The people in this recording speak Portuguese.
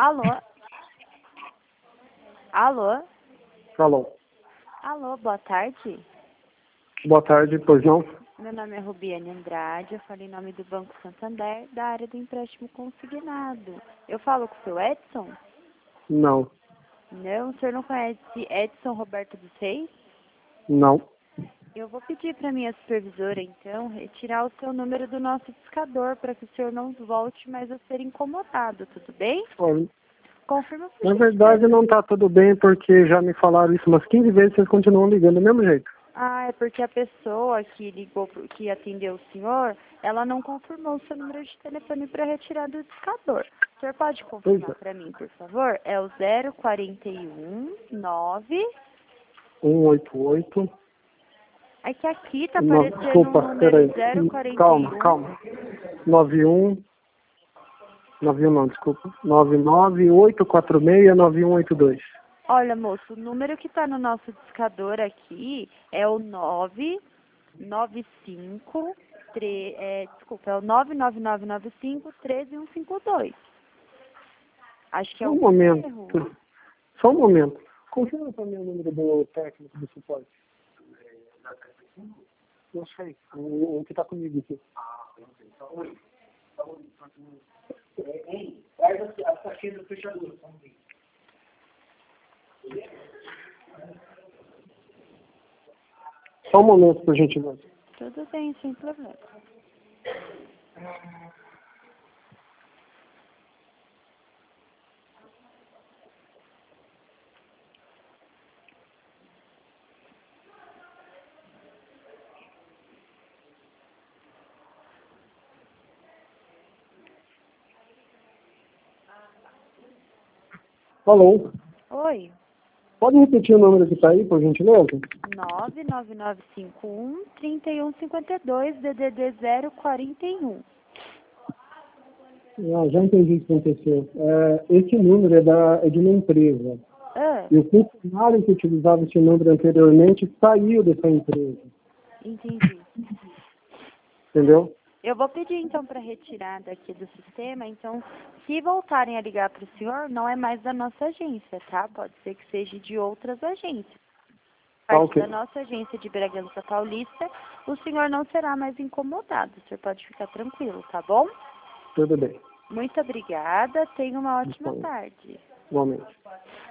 Alô? Alô? Alô. Alô, boa tarde. Boa tarde, pois não? Meu nome é Rubiane Andrade, eu falo em nome do Banco Santander, da área do empréstimo consignado. Eu falo com o seu Edson? Não. Não, o senhor não conhece Edson Roberto dos Reis? Não. Eu vou pedir para minha supervisora, então, retirar o seu número do nosso discador para que o senhor não volte mais a ser incomodado, tudo bem? Olha, Confirma por na gentileza. verdade não tá tudo bem porque já me falaram isso umas 15 vezes e vocês continuam ligando do mesmo jeito. Ah, é porque a pessoa que ligou, que atendeu o senhor, ela não confirmou o seu número de telefone para retirar do discador. O senhor pode confirmar para mim, por favor? É o 041 9. 188. É que aqui tá Não, aparecendo desculpa, um número peraí. 041. Calma. 91. 91 não, desculpa. 998469182. Olha, moço, o número que tá no nosso discador aqui é o 995, desculpa, é o 99995 13152. Acho que é Só um um momento. erro. Só um momento. Confirma para mim o número do técnico do suporte. Não sei. O que tá comigo aqui. Traz a caixinha do fechador. Só um momento, por gentileza. Tudo bem, sem problema. Alô? Oi, Pode repetir o número que tá aí, por gentileza? 99951 3152 DDD 041. Ah, já entendi o que aconteceu. Esse número é de uma empresa. Ah, E o funcionário que utilizava esse número anteriormente saiu dessa empresa. entendi. Entendeu? Eu vou pedir então para retirar daqui do sistema, então se voltarem a ligar para o senhor, não é mais da nossa agência, tá? Pode ser que seja de outras agências. Tá Parte ok. da nossa agência de Bragança Paulista, o senhor não será mais incomodado, o senhor pode ficar tranquilo, tá bom? Tudo bem. Muito obrigada, tenha uma ótima Então, tarde. igualmente.